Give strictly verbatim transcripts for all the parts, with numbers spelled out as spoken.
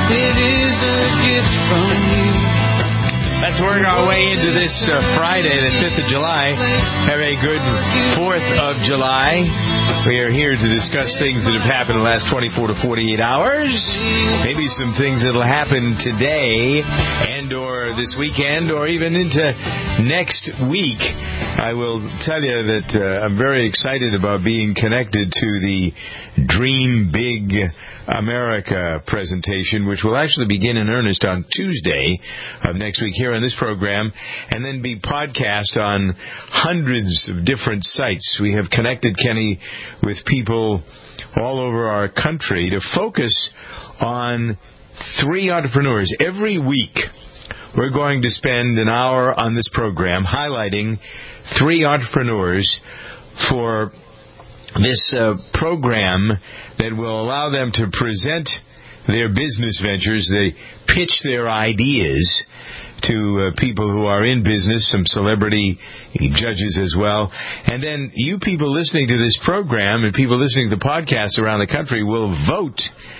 It is a gift from you. Let's work our way into this uh, Friday, the fifth of July. Have a good fourth of July. We are here to discuss things that have happened in the last twenty-four to forty-eight hours. Maybe some things that will happen today and or this weekend or even into next week. I will tell you that uh, I'm very excited about being connected to the Dream Big America presentation, which will actually begin in earnest on Tuesday of next week here on this program, and then be podcast on hundreds of different sites. We have connected, Kenny, with people all over our country to focus on three entrepreneurs. Every week, we're going to spend an hour on this program highlighting three entrepreneurs for this uh, program that will allow them to present their business ventures. They pitch their ideas to uh, people who are in business, some celebrity judges as well. And then you people listening to this program and people listening to the podcast around the country will vote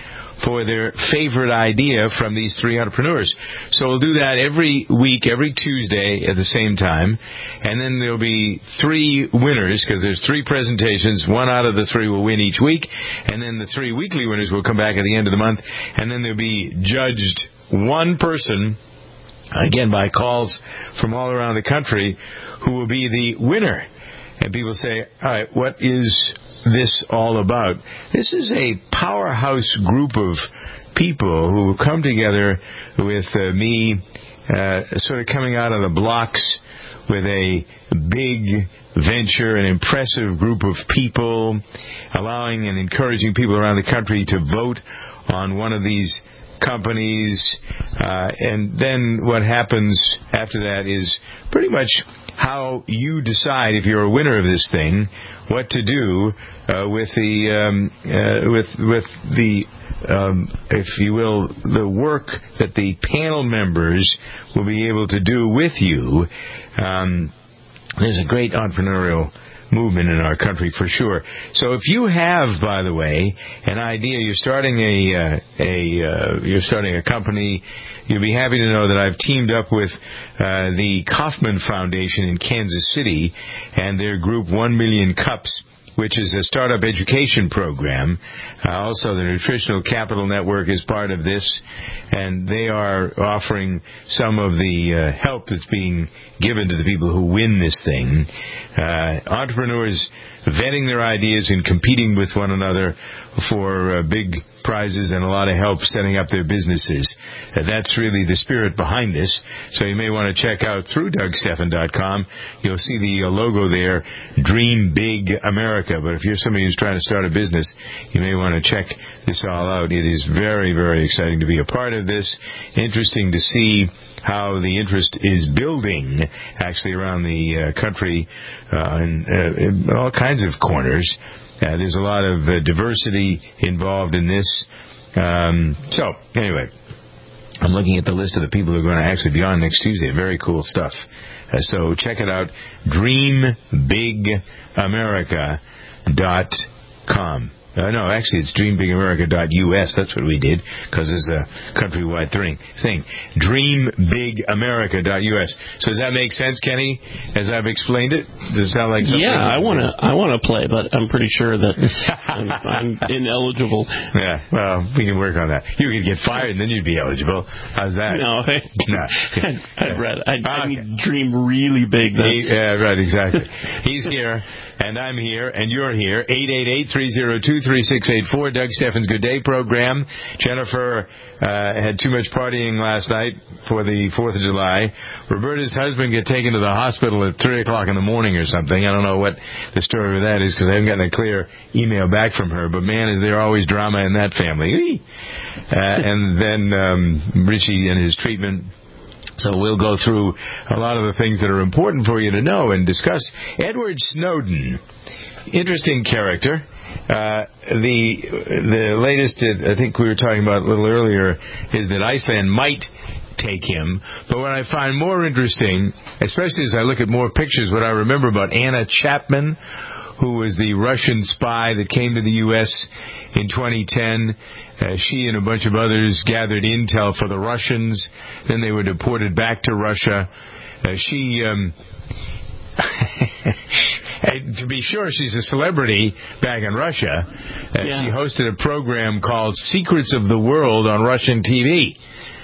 for their favorite idea from these three entrepreneurs. So we'll do that every week, every Tuesday at the same time. And then there'll be three winners, because there's three presentations. One out of the three will win each week. And then the three weekly winners will come back at the end of the month. And then there'll be judged one person, again by calls from all around the country, who will be the winner. And people say, all right, what is this all about? This is a powerhouse group of people who come together with uh, me uh, sort of coming out of the blocks with a big venture, an impressive group of people, allowing and encouraging people around the country to vote on one of these companies, uh, and then what happens after that is pretty much how you decide, if you're a winner of this thing, what to do uh, with the um, uh, with with the um, if you will, the work that the panel members will be able to do with you. Um, there's a great entrepreneurial movement in our country for sure. So if you have, by the way, an idea, you're starting a uh, a uh, you're starting a company, you'll be happy to know that I've teamed up with uh, the Kauffman Foundation in Kansas City and their group One Million Cups, which is a startup education program. Uh, also, the Nutritional Capital Network is part of this, and they are offering some of the uh, help that's being given to the people who win this thing. Uh, entrepreneurs vetting their ideas and competing with one another for uh, big prizes and a lot of help setting up their businesses. Uh, that's really the spirit behind this. So you may want to check out through Doug Stephan dot com. You'll see the uh, logo there, Dream Big America. But if you're somebody who's trying to start a business, you may want to check this all out. It is very, very exciting to be a part of this. Interesting to see how the interest is building actually around the uh, country uh, in, uh, in all kinds of corners. Uh, there's a lot of uh, diversity involved in this. Um, so, anyway, I'm looking at the list of the people who are going to actually be on next Tuesday. Very cool stuff. Uh, so check it out, dream big america dot com. Uh, no, actually, it's dream big america dot U S. That's what we did, because it's a countrywide thing. thing. dream big america dot U S. So does that make sense, Kenny, as I've explained it? Does it sound like something? Yeah, I want to I want to play, but I'm pretty sure that I'm, I'm ineligible. Yeah, well, we can work on that. You could get fired, and then you'd be eligible. How's that? No, I, no. I'd, I'd rather. I'd, okay. I need dream really big. Then. He, yeah, right, exactly. He's here. And I'm here, and you're here. eight eight eight, three oh two, three six eight four, Doug Stephan's Good Day program. Jennifer uh, had too much partying last night for the fourth of July. Roberta's husband got taken to the hospital at three o'clock in the morning or something. I don't know what the story of that is, because I haven't gotten a clear email back from her. But, man, is there always drama in that family. Uh, and then um, Richie and his treatment. So we'll go through a lot of the things that are important for you to know and discuss. Edward Snowden, interesting character. Uh, the the latest, I think we were talking about a little earlier, is that Iceland might take him. But what I find more interesting, especially as I look at more pictures, what I remember about Anna Chapman, who was the Russian spy that came to the U S in twenty ten. Uh, she and a bunch of others gathered intel for the Russians. Then they were deported back to Russia. Uh, she... Um, to be sure, she's a celebrity back in Russia. Uh, yeah. She hosted a program called Secrets of the World on Russian T V.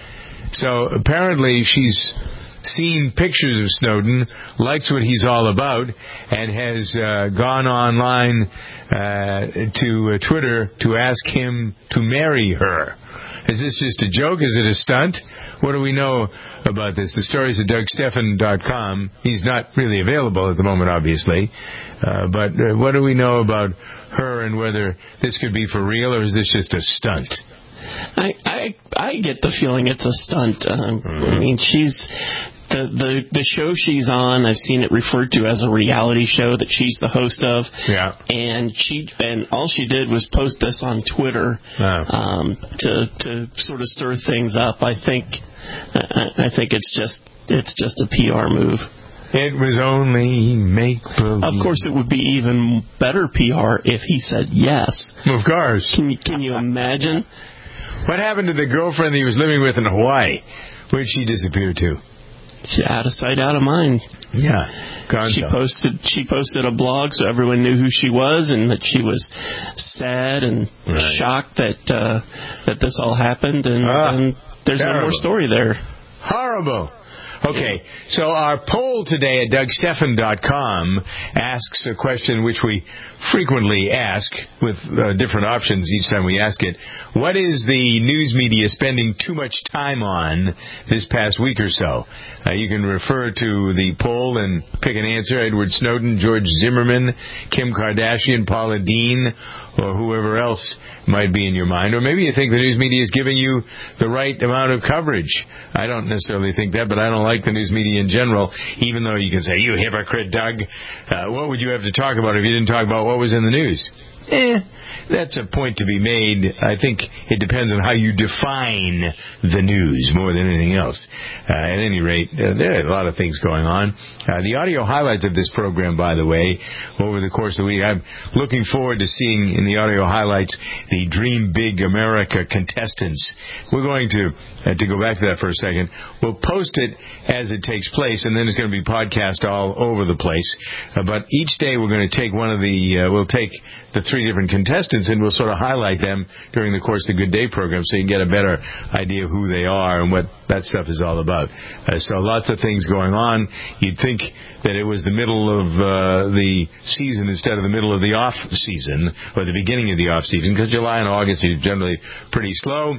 So apparently she's seen pictures of Snowden, likes what he's all about, and has uh, gone online uh, to uh, Twitter to ask him to marry her. Is this just a joke? Is it a stunt? What do we know about this? The story's at Doug Stephan dot com. He's not really available at the moment, obviously. Uh, but uh, what do we know about her and whether this could be for real or is this just a stunt? I I, I get the feeling it's a stunt. Um, mm-hmm. I mean, she's... The, the the show she's on, I've seen it referred to as a reality show that she's the host of. Yeah. And she and all she did was post this on Twitter oh. um, to to sort of stir things up. I think I, I think it's just it's just a P R move. It was only make believe. Of course, it would be even better P R if he said yes. Of course. Can you can you imagine? What happened to the girlfriend that he was living with in Hawaii? Where'd she disappear to? She out of sight, out of mind. Yeah, Gonzo. She posted. She posted a blog so everyone knew who she was and that she was sad and right. shocked that uh, that this all happened. And, ah, and there's terrible. no more story there. Horrible. Okay, so our poll today at Doug Stephan dot com asks a question which we frequently ask with uh, different options each time we ask it. What is the news media spending too much time on this past week or so? Uh, you can refer to the poll and pick an answer. Edward Snowden, George Zimmerman, Kim Kardashian, Paula Deen, or whoever else might be in your mind. Or maybe you think the news media is giving you the right amount of coverage. I don't necessarily think that, but I don't like the news media in general, even though you can say, you hypocrite, Doug. Uh, what would you have to talk about if you didn't talk about what was in the news? Eh, that's a point to be made. I think it depends on how you define the news more than anything else. Uh, at any rate, uh, there are a lot of things going on. Uh, the audio highlights of this program, by the way, over the course of the week, I'm looking forward to seeing in the audio highlights the Dream Big America contestants. We're going to, uh, to go back to that for a second, we'll post it as it takes place, and then it's going to be podcast all over the place. Uh, but each day we're going to take one of the, uh, we'll take the three different contestants, and we'll sort of highlight them during the course of the Good Day program so you can get a better idea of who they are and what that stuff is all about. Uh, so lots of things going on. You'd think that it was the middle of uh, the season instead of the middle of the off-season, or the beginning of the off-season, because July and August are generally pretty slow.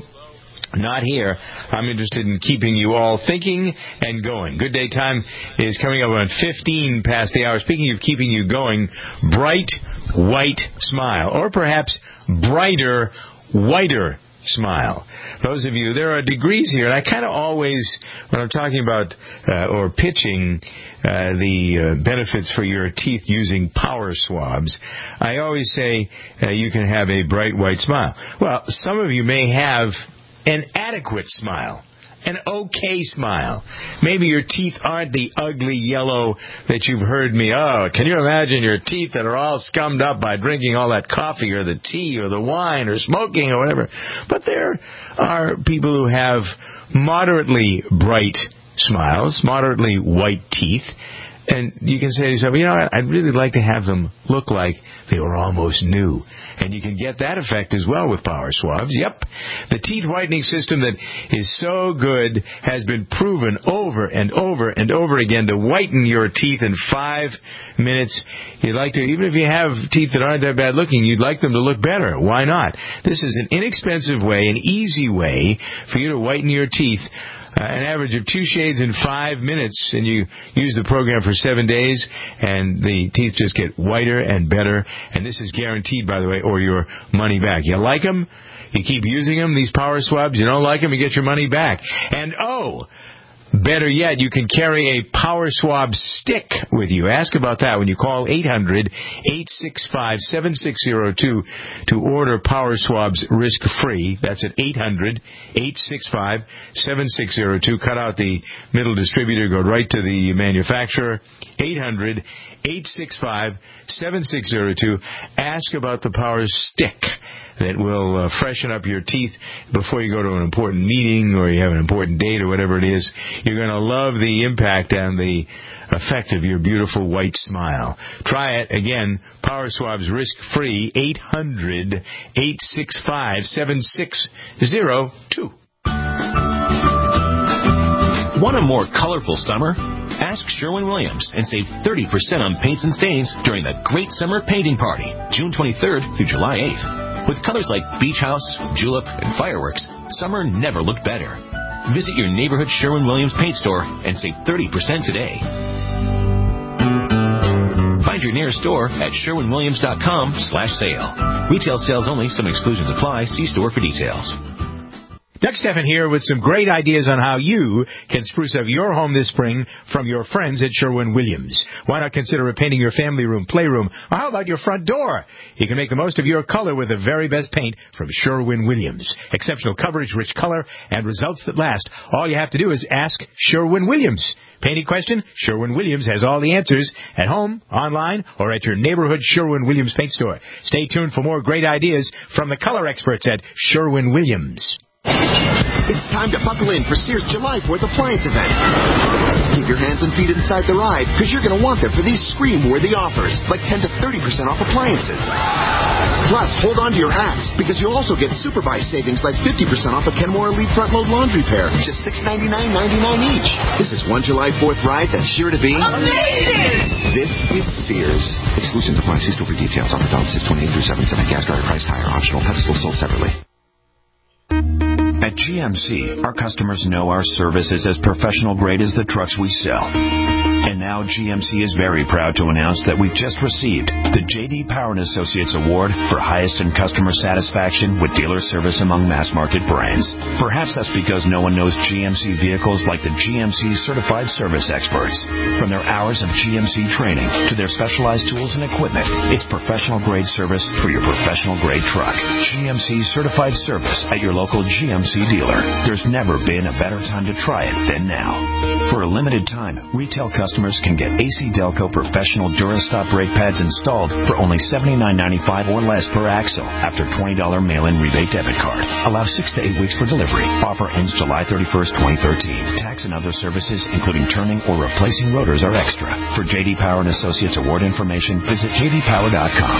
Not here. I'm interested in keeping you all thinking and going. Good Day Time is coming up on fifteen past the hour. Speaking of keeping you going, bright, white smile. Or perhaps brighter, whiter smile. Those of you, there are degrees here, and I kind of always, when I'm talking about uh, or pitching uh, the uh, benefits for your teeth using power swabs, I always say uh, you can have a bright, white smile. Well, some of you may have an adequate smile, an okay smile. Maybe your teeth aren't the ugly yellow that you've heard me, oh, can you imagine your teeth that are all scummed up by drinking all that coffee or the tea or the wine or smoking or whatever. But there are people who have moderately bright smiles, moderately white teeth, and you can say to yourself, you know, I'd really like to have them look like they were almost new. And you can get that effect as well with power swabs. Yep. The teeth whitening system that is so good has been proven over and over and over again to whiten your teeth in five minutes. You'd like to, even if you have teeth that aren't that bad looking, you'd like them to look better. Why not? This is an inexpensive way, an easy way for you to whiten your teeth. Uh, an average of two shades in five minutes, and you use the program for seven days, and the teeth just get whiter and better. And this is guaranteed, by the way, or your money back. You like them? You keep using them, these power swabs. You don't like them, you get your money back. And, oh, better yet, you can carry a power swab stick with you. Ask about that when you call eight hundred, eight six five, seven six zero two to order power swabs risk-free. That's at eight hundred, eight six five, seven six zero two. Cut out the middle distributor, go right to the manufacturer. eight hundred, eight six five, seven six zero two. Ask about the Power Stick that will uh, freshen up your teeth before you go to an important meeting or you have an important date or whatever it is. You're going to love the impact and the effect of your beautiful white smile. Try it. Again, Power Swab's risk-free, eight hundred, eight six five, seven six zero two. Want a more colorful summer? Ask Sherwin-Williams and save thirty percent on paints and stains during the Great Summer Painting Party, June twenty-third through July eighth. With colors like Beach House, Julep, and Fireworks, summer never looked better. Visit your neighborhood Sherwin-Williams paint store and save thirty percent today. Find your nearest store at sherwin williams dot com slash sale. Retail sales only. Some exclusions apply. See store for details. Doug Stephan here with some great ideas on how you can spruce up your home this spring from your friends at Sherwin-Williams. Why not consider repainting your family room, playroom, or how about your front door? You can make the most of your color with the very best paint from Sherwin-Williams. Exceptional coverage, rich color, and results that last. All you have to do is ask Sherwin-Williams. Painting question? Sherwin-Williams has all the answers at home, online, or at your neighborhood Sherwin-Williams paint store. Stay tuned for more great ideas from the color experts at Sherwin-Williams. It's time to buckle in for Sears July fourth appliance event. Keep your hands and feet inside the ride, because you're going to want them for these scream-worthy offers, like ten to thirty percent off appliances. Plus, hold on to your hats, because you'll also get super buy savings like fifty percent off a Kenmore Elite front-load laundry pair, just six ninety-nine ninety-nine each. This is one July fourth ride that's sure to be amazing! This is Sears. Exclusions apply. See store for details. Offer valid six twenty-eight through seven seven. Gas dryer price tire optional. Pedestal sold separately. At G M C, our customers know our service is as professional grade as the trucks we sell. And now G M C is very proud to announce that we've just received the J D Power and Associates Award for highest in customer satisfaction with dealer service among mass market brands. Perhaps that's because no one knows G M C vehicles like the G M C certified service experts. From their hours of G M C training to their specialized tools and equipment, it's professional grade service for your professional grade truck. G M C certified service at your local G M C dealer. There's never been a better time to try it than now. For a limited time, retail customers can get A C Delco professional Durastop brake pads installed for only seventy-nine ninety-five or less per axle after twenty dollars mail-in rebate debit card. Allow six to eight weeks for delivery. Offer ends July thirty-first, twenty thirteen. Tax and other services, including turning or replacing rotors, are extra. For J D Power and Associates Award information, visit j d power dot com.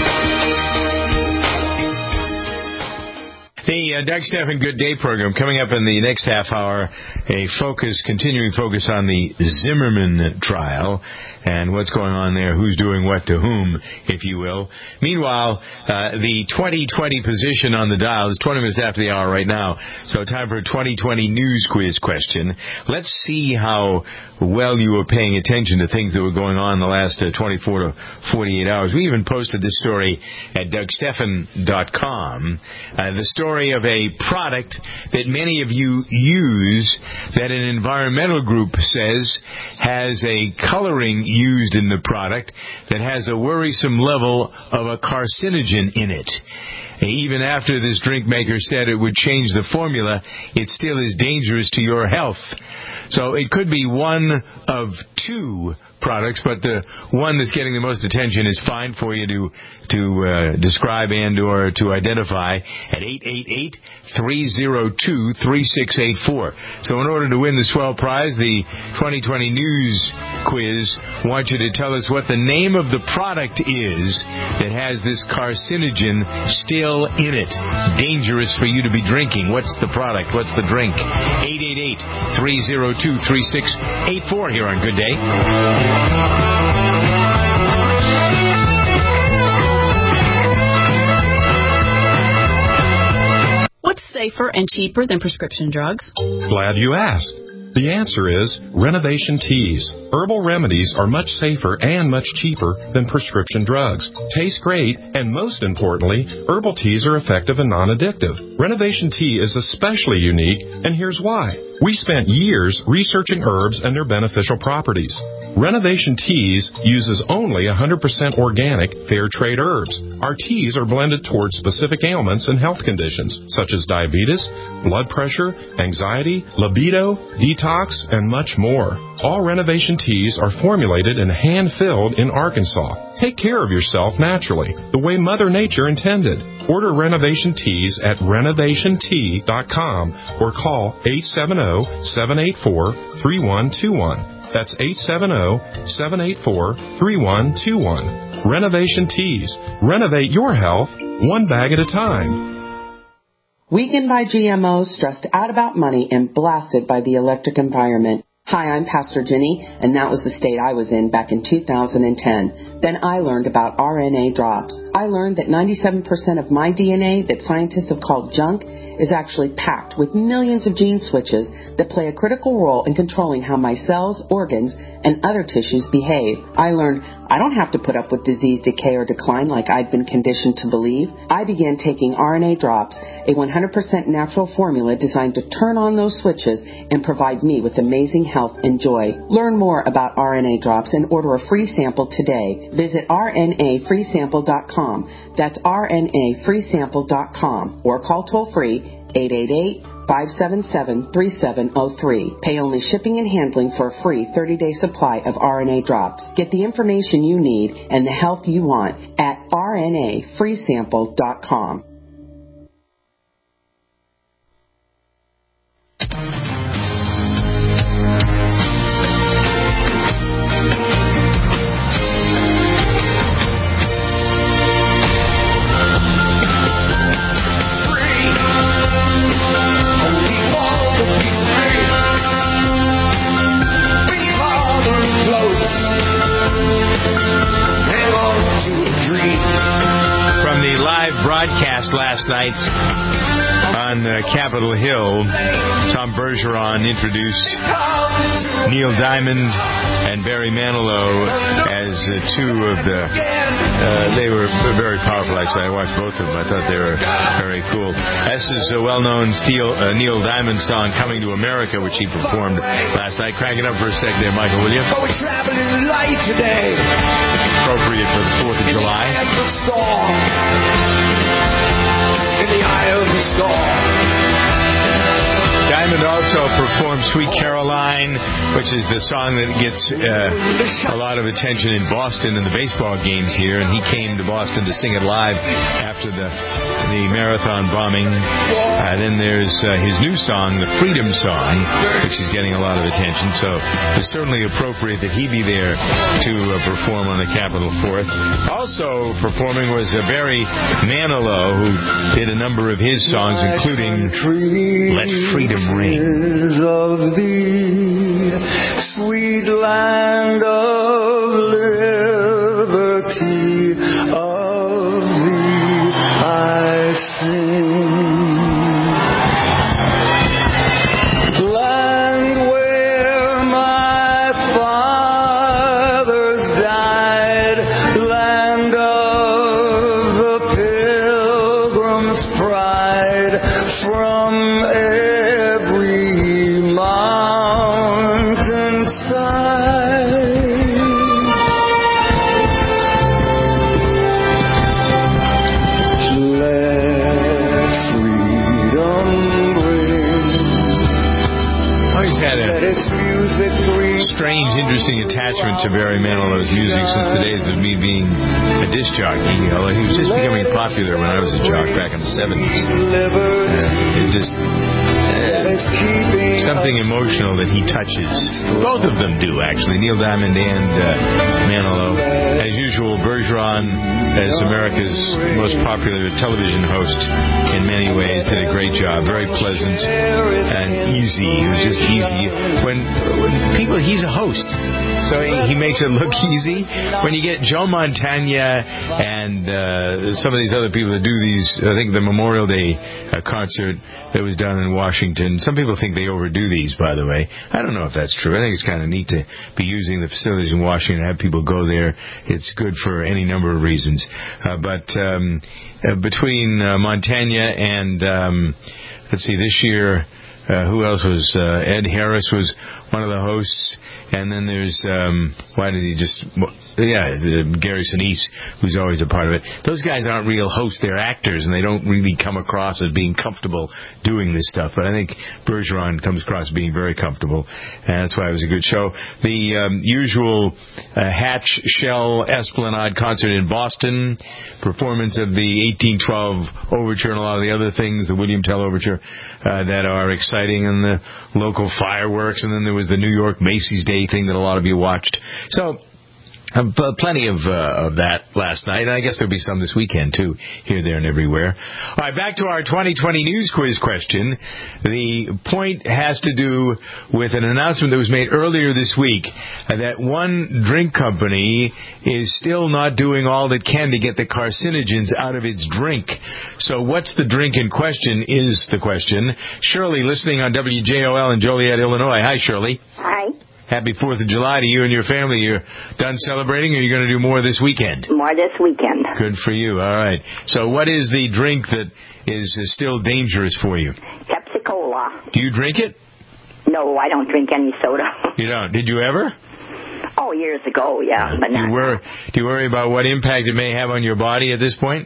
The uh, Doug Stephan Good Day program coming up in the next half hour, a focus, continuing focus on the Zimmerman trial and what's going on there, who's doing what to whom, if you will. Meanwhile, uh, the twenty twenty position on the dial is twenty minutes after the hour right now, so time for a twenty twenty news quiz question. Let's see how well you were paying attention to things that were going on in the last uh, twenty-four to forty-eight hours. We even posted this story at doug stephan dot com, uh, the story of a product that many of you use that an environmental group says has a coloring used in the product that has a worrisome level of a carcinogen in it. Even after this drink maker said it would change the formula, it still is dangerous to your health. So it could be one of two products, but the one that's getting the most attention is fine for you to to uh, describe and or to identify at eight eight eight, three oh two, three six eight four. So in order to win the swell prize, the twenty twenty news quiz wants you to tell us what the name of the product is that has this carcinogen still in it. Dangerous for you to be drinking. What's the product? What's the drink? eight eight eight, three oh two, three six eight four here on Good Day. What's safer and cheaper than prescription drugs? Glad you asked. The answer is Renovation Teas. Herbal remedies are much safer and much cheaper than prescription drugs. Taste great, and most importantly, herbal teas are effective and non-addictive. Renovation Tea is especially unique, and here's why. We spent years researching herbs and their beneficial properties. Renovation Teas uses only one hundred percent organic, fair trade herbs. Our teas are blended towards specific ailments and health conditions, such as diabetes, blood pressure, anxiety, libido, detox, and much more. All Renovation Teas are formulated and hand-filled in Arkansas. Take care of yourself naturally, the way Mother Nature intended. Order Renovation Teas at renovation tea dot com or call eight seven zero, seven eight four, three one two one. That's eight seven zero, seven eight four, three one two one. Renovation Teas. Renovate your health one bag at a time. Weakened by G M Os, stressed out about money, and blasted by the electric environment. Hi, I'm Pastor Jenny, and that was the state I was in back in two thousand ten. Then I learned about R N A drops. I learned that ninety-seven percent of my D N A that scientists have called junk is actually packed with millions of gene switches that play a critical role in controlling how my cells, organs, and other tissues behave. I learned I don't have to put up with disease, decay, or decline like I'd been conditioned to believe. I began taking R N A drops, a one hundred percent natural formula designed to turn on those switches and provide me with amazing health and joy. Learn more about R N A drops and order a free sample today. Visit R N A free sample dot com. That's R N A free sample dot com or call toll-free eight eight eight, five seven seven, three seven zero three. Pay only shipping and handling for a free thirty-day supply of R N A drops. Get the information you need and the health you want at R N A free sample dot com. Broadcast last night on uh, Capitol Hill. Tom Bergeron introduced Neil Diamond and Barry Manilow as uh, two of the uh, they were very powerful, actually. I watched both of them. I thought they were very cool. This is a well-known Steel, uh, Neil Diamond song, Coming to America, which he performed last night. Crank it up for a sec there, Michael, will you? But we're traveling light today. Appropriate for the fourth of July. In the eye of the storm. Diamond also performed Sweet Caroline, which is the song that gets uh, a lot of attention in Boston in the baseball games here, and he came to Boston to sing it live after the the marathon bombing. Uh, then there's uh, his new song, the Freedom Song, which is getting a lot of attention, so it's certainly appropriate that he be there to uh, perform on the Capitol fourth. Also performing was uh, Barry Manilow, who did a number of his songs, including Let Freedom Ring. Of thee, sweet land of liberty, of thee I sing. Land where my fathers died, land of the pilgrim's pride, from strange, interesting attachment to Barry Manilow's music since the days of me being a disc jockey. Although he was just becoming popular when I was a jock back in the seventies. Uh, it just uh, something emotional that he touches. Both of them do, actually. Neil Diamond and uh, Manilow. As usual, Bergeron, as America's most popular television host in many ways, did a great job. Very pleasant and easy. It was just easy. When, when people, he's a host, so he, he makes it look easy. When you get Joe Montana and uh, some of these other people that do these, I think the Memorial Day uh, concert that was done in Washington, some people think they overdo these, by the way. I don't know if that's true. I think it's kind of neat to be using the facilities in Washington, have people go there. It's good for any number of reasons. Uh, but um, uh, between uh, Montana and, um, let's see, this year, Uh, who else was? Uh, Ed Harris was one of the hosts. And then there's, um, why did he just, yeah, uh, Gary Sinise, who's always a part of it. Those guys aren't real hosts, they're actors, and they don't really come across as being comfortable doing this stuff. But I think Bergeron comes across as being very comfortable, and that's why it was a good show. The um, usual uh, Hatch Shell Esplanade concert in Boston, performance of the eighteen twelve Overture and a lot of the other things, the William Tell Overture, uh, that are exciting, and the local fireworks, and then there was the New York Macy's Day thing that a lot of you watched. So, uh, plenty of, uh, of that last night. I guess there'll be some this weekend, too, here, there, and everywhere. All right, back to our twenty twenty news quiz question. The point has to do with an announcement that was made earlier this week uh, that one drink company is still not doing all it can to get the carcinogens out of its drink. So what's the drink in question is the question. Shirley, listening on W J O L in Joliet, Illinois. Hi, Shirley. Hi. Happy fourth of July to you and your family. You're done celebrating, or are you going to do more this weekend? More this weekend. Good for you. All right. So what is the drink that is still dangerous for you? Pepsi-Cola. Do you drink it? No, I don't drink any soda. You don't? Did you ever? Oh, years ago, yeah. But do, you worry, do you worry about what impact it may have on your body at this point?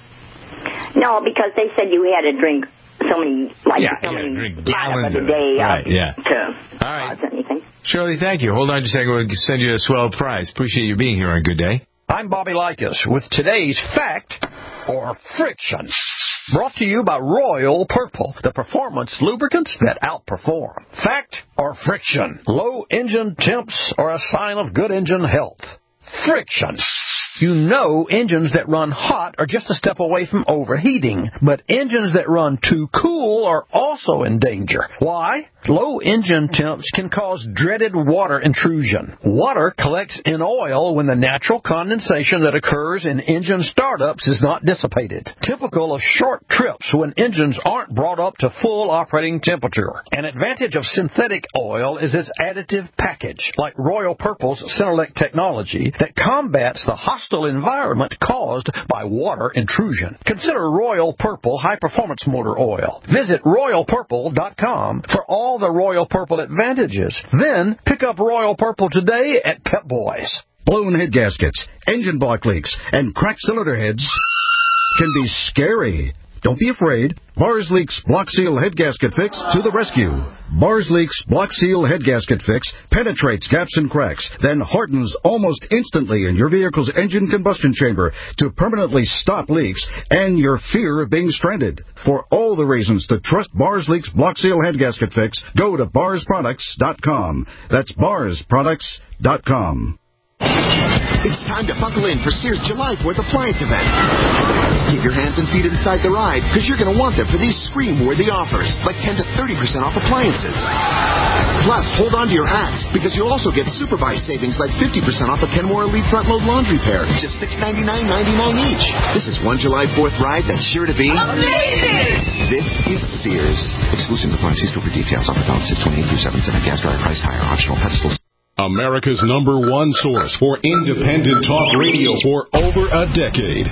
No, because they said you had to drink so many, like yeah, so many drink gallons of a day of right, uh, yeah. to All right. cause anything. Shirley, thank you. Hold on just a second. We'll send you a swell prize. Appreciate you being here on Good Day. I'm Bobby Likas with today's Fact or Friction. Brought to you by Royal Purple, the performance lubricants that outperform. Fact or friction? Low engine temps are a sign of good engine health. Friction. You know engines that run hot are just a step away from overheating, but engines that run too cool are also in danger. Why? Low engine temps can cause dreaded water intrusion. Water collects in oil when the natural condensation that occurs in engine startups is not dissipated, typical of short trips when engines aren't brought up to full operating temperature. An advantage of synthetic oil is its additive package, like Royal Purple's Centrelink technology, that combats the hostile environment caused by water intrusion. Consider Royal Purple high-performance motor oil. Visit royal purple dot com for all the Royal Purple advantages. Then pick up Royal Purple today at Pep Boys. Blown head gaskets, engine block leaks, and cracked cylinder heads can be scary. Don't be afraid. Bars Leaks Block Seal Head Gasket Fix to the rescue. Bars Leaks Block Seal Head Gasket Fix penetrates gaps and cracks, then hardens almost instantly in your vehicle's engine combustion chamber to permanently stop leaks and your fear of being stranded. For all the reasons to trust Bars Leaks Block Seal Head Gasket Fix, go to bars products dot com. That's bars products dot com. It's time to buckle in for Sears July fourth appliance event. Keep your hands and feet inside the ride, because you're going to want them for these scream-worthy offers, like ten to thirty percent off appliances. Plus, hold on to your hats, because you'll also get super buy savings like fifty percent off a Kenmore Elite front-load laundry pair, just six ninety-nine ninety-nine each. This is one July fourth ride that's sure to be amazing! This is Sears. Exclusive appliance. See store for details. Offer valid six twenty-eight through seven seven. Gas dryer priced higher. Optional pedestals. America's number one source for independent talk radio for over a decade.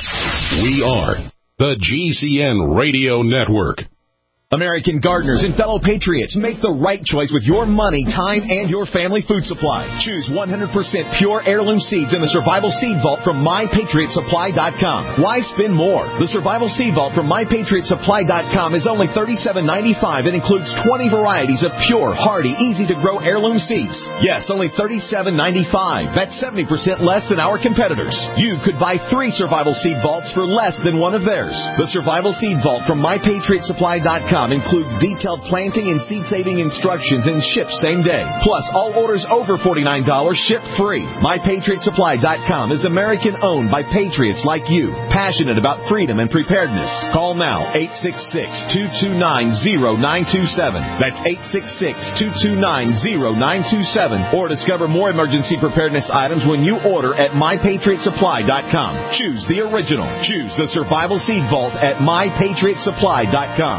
We are the G C N Radio Network. American gardeners and fellow patriots, make the right choice with your money, time, and your family food supply. Choose one hundred percent pure heirloom seeds in the Survival Seed Vault from my patriot supply dot com. Why spend more? The Survival Seed Vault from my patriot supply dot com is only thirty-seven ninety-five and includes twenty varieties of pure, hardy, easy-to-grow heirloom seeds. Yes, only thirty-seven ninety-five. That's seventy percent less than our competitors. You could buy three Survival Seed Vaults for less than one of theirs. The Survival Seed Vault from my patriot supply dot com includes detailed planting and seed-saving instructions and ships same day. Plus, all orders over forty-nine dollars ship free. my patriot supply dot com is American-owned by patriots like you, passionate about freedom and preparedness. Call now, eight six six, two two nine, zero nine two seven. That's eight six six, two two nine, zero nine two seven. Or discover more emergency preparedness items when you order at my patriot supply dot com. Choose the original. Choose the Survival Seed Vault at my patriot supply dot com.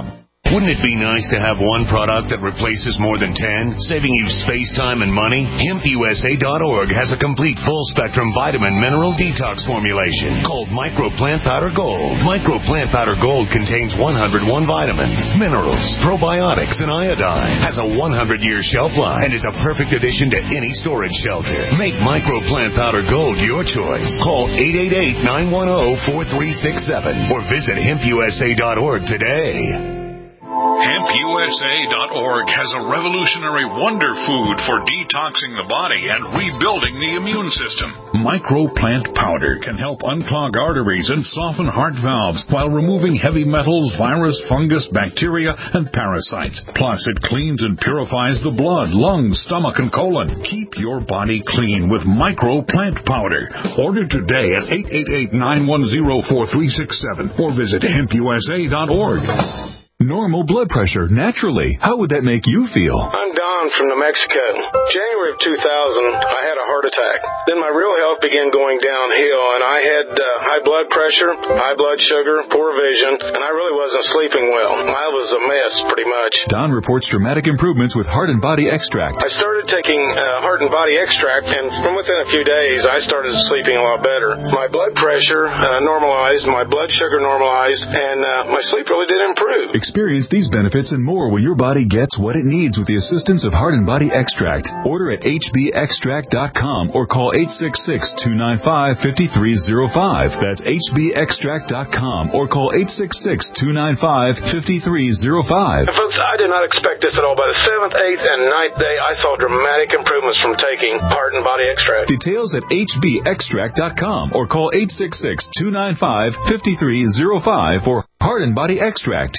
Wouldn't it be nice to have one product that replaces more than ten, saving you space, time, and money? Hemp U S A dot org has a complete full-spectrum vitamin mineral detox formulation called Micro Plant Powder Gold. Micro Plant Powder Gold contains one hundred one vitamins, minerals, probiotics, and iodine. Has a one hundred year shelf life and is a perfect addition to any storage shelter. Make Micro Plant Powder Gold your choice. Call eight eight eight, nine one zero, four three six seven or visit hemp U S A dot org today. Hemp U S A dot org has a revolutionary wonder food for detoxing the body and rebuilding the immune system. Microplant powder can help unclog arteries and soften heart valves while removing heavy metals, virus, fungus, bacteria, and parasites. Plus, it cleans and purifies the blood, lungs, stomach, and colon. Keep your body clean with Microplant powder. Order today at eight eight eight, nine one zero, four three six seven or visit hemp U S A dot org. Normal blood pressure, naturally. How would that make you feel? I'm Don from New Mexico. January of two thousand, I had a heart attack. Then my real health began going downhill, and I had uh, high blood pressure, high blood sugar, poor vision, and I really wasn't sleeping well. I was a mess, pretty much. Don reports dramatic improvements with Heart and Body Extract. I started taking uh, Heart and Body Extract, and from within a few days, I started sleeping a lot better. My blood pressure uh, normalized, my blood sugar normalized, and uh, my sleep really did improve. Experience these benefits and more when your body gets what it needs with the assistance of Heart and Body Extract. Order at h b extract dot com or call eight six six, two nine five, five three zero five. That's h b extract dot com or call eight six six, two nine five, five three zero five. And folks, I did not expect this at all. By the seventh, eighth, and ninth day, I saw dramatic improvements from taking Heart and Body Extract. Details at h b extract dot com or call eight six six, two nine five, five three zero five for Heart and Body Extract.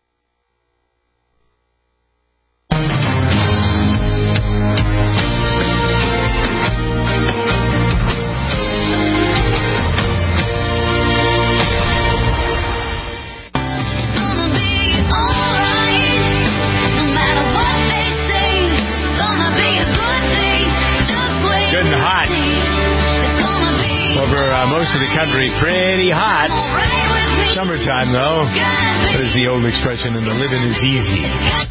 Most of the country pretty hot. Summertime, though. What is the old expression? And the living is easy.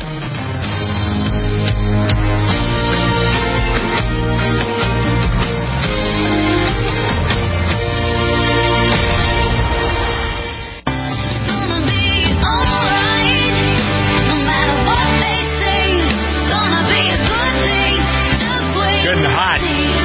Good and hot.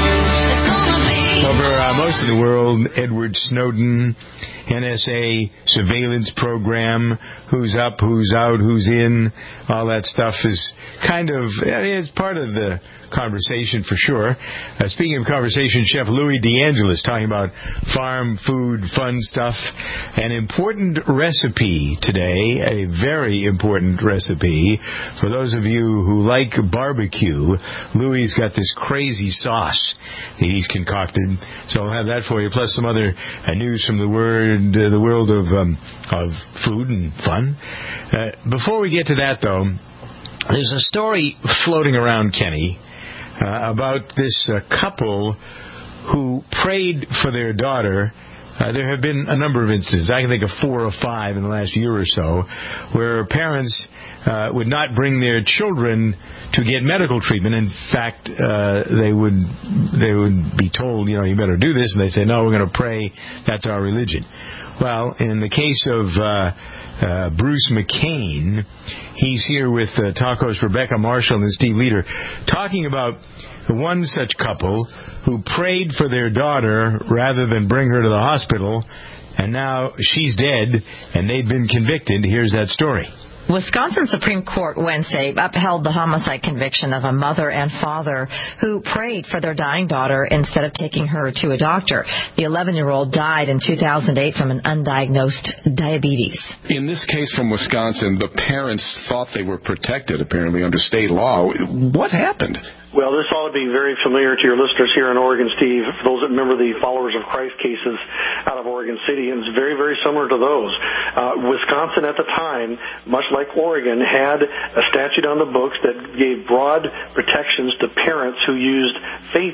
Over uh, most of the world, Edward Snowden, N S A surveillance program, who's up, who's out, who's in, all that stuff is kind of, I mean, it's part of the conversation for sure. Uh, speaking of conversation, Chef Louis DeAngelis talking about farm food, fun stuff. An important recipe today, a very important recipe for those of you who like barbecue. Louis got this crazy sauce that he's concocted, so I'll have that for you, plus some other uh, news from the word, uh, the world of um, of food and fun. Uh, before we get to that, though, there's a story floating around, Kenny, Uh, about this uh, couple who prayed for their daughter. Uh, there have been a number of instances. I can think of four or five in the last year or so where parents uh, would not bring their children to get medical treatment. In fact, uh, they would they would be told, you know, you better do this, and they say, no, we're going to pray. That's our religion. Well, in the case of uh, uh, Bruce McCain, he's here with uh, Talk host Rebecca Marshall and Steve Leader talking about one such couple who prayed for their daughter rather than bring her to the hospital, and now she's dead, and they've been convicted. Here's that story. Wisconsin Supreme Court Wednesday upheld the homicide conviction of a mother and father who prayed for their dying daughter instead of taking her to a doctor. The eleven-year-old died in two thousand eight from an undiagnosed diabetes. In this case from Wisconsin, the parents thought they were protected, apparently, under state law. What happened? Well, this ought to be very familiar to your listeners here in Oregon, Steve, for those that remember the Followers of Christ cases out of Oregon City, and it's very, very similar to those. Uh, Wisconsin at the time, much like Oregon, had a statute on the books that gave broad protections to parents who used faith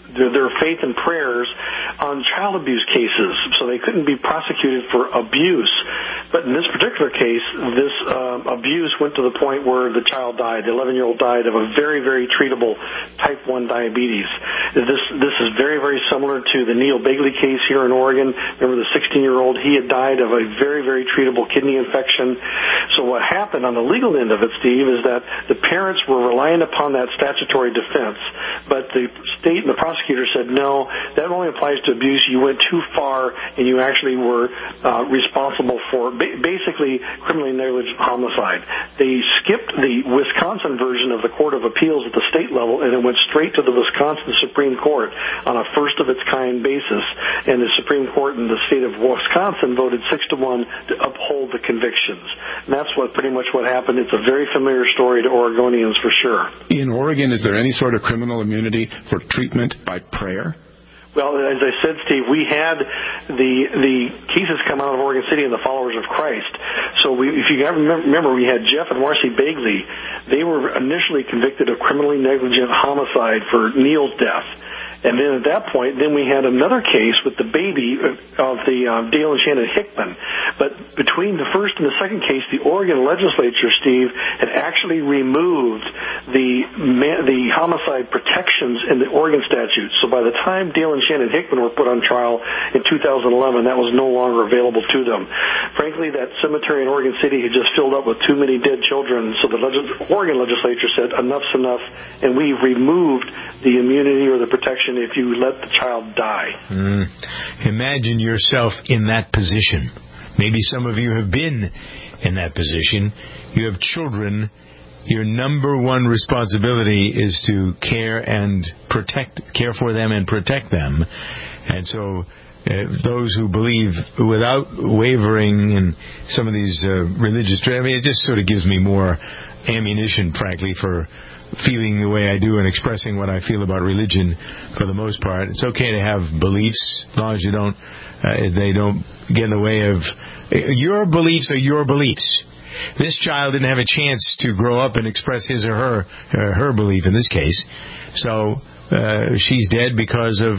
their, their faith and prayers on child abuse cases, so they couldn't be prosecuted for abuse. But in this particular case, this uh, abuse went to the point where the child died. The eleven-year-old died of a very, very treatable type one diabetes. This this is very, very similar to the Neil Bagley case here in Oregon. Remember the sixteen-year-old? He had died of a very, very treatable kidney infection. So what happened on the legal end of it, Steve, is that the parents were relying upon that statutory defense, but the state and the prosecutor said, no, that only applies to abuse. You went too far, and you actually were uh, responsible for ba- basically criminally negligent homicide. They skipped the Wisconsin version of the Court of Appeals at the state level, and it went straight to the Wisconsin Supreme Court on a first-of-its-kind basis, and the Supreme Court in the state of Wisconsin voted six to one to uphold the convictions. And that's what pretty much what happened. It's a very familiar story to Oregonians for sure. In Oregon, is there any sort of criminal immunity for treatment by prayer? Well, as I said, Steve, we had the the cases come out of Oregon City and the Followers of Christ. So we, if you remember, we had Jeff and Marcy Bagley. They were initially convicted of criminally negligent homicide for Neil's death. And then at that point, then we had another case with the baby of the um, Dale and Shannon Hickman. But between the first and the second case, the Oregon legislature, Steve, had actually removed the the homicide protections in the Oregon statute. So by the time Dale and Shannon Hickman were put on trial in two thousand eleven, that was no longer available to them. Frankly, that cemetery in Oregon City had just filled up with too many dead children, so the legis- Oregon legislature said enough's enough, and we removed the immunity or the protection if you let the child die. Mm. Imagine yourself in that position. Maybe some of you have been in that position. You have children. Your number one responsibility is to care and protect, care for them and protect them. And so uh, those who believe without wavering in some of these uh, religious, I mean, it just sort of gives me more ammunition, frankly, for feeling the way I do and expressing what I feel about religion for the most part. It's okay to have beliefs as long as you don't, uh, they don't get in the way of, your beliefs are your beliefs. This child didn't have a chance to grow up and express his or her, uh, her belief in this case. So, uh, she's dead because of,